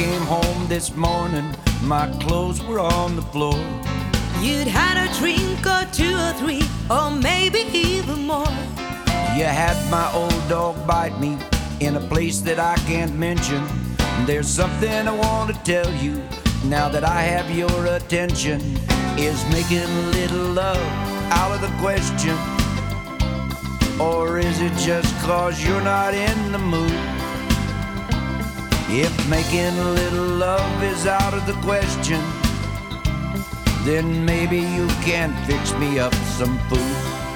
came home this morning, my clothes were on the floor. You'd had a drink or two or three, or maybe even more. You had my old dog bite me in a place that I can't mention. There's something I want to tell you now that I have your attention. Is making a little love out of the question? Or is it just cause you're not in the mood? If making a little love is out of the question, then maybe you can fix me up some food.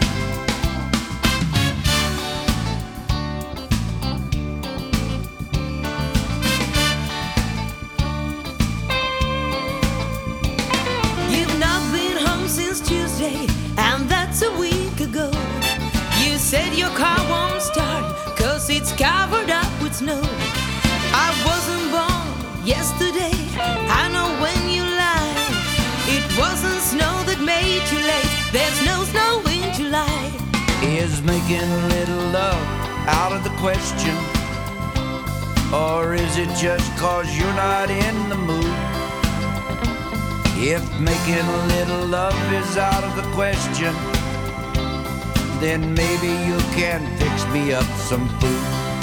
You've not been home since Tuesday, and that's a week ago. You said your car won't start, cause it's covered up with snow. I wasn't born yesterday, I know when you lied. It wasn't snow that made you late, there's no snow in July. Is making a little love out of the question? Or is it just cause you're not in the mood? If making a little love is out of the question, then maybe you can fix me up some food.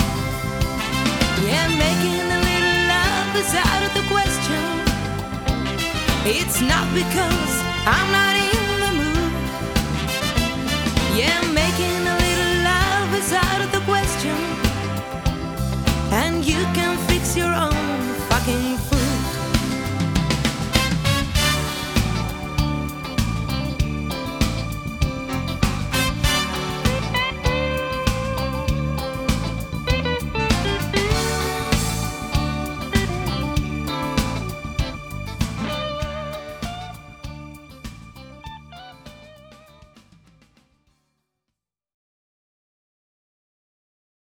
Yeah, making a little love is out of the question. It's not because I'm not in the mood. Yeah, making a little love is out of the question. And you can fix your own fucking food.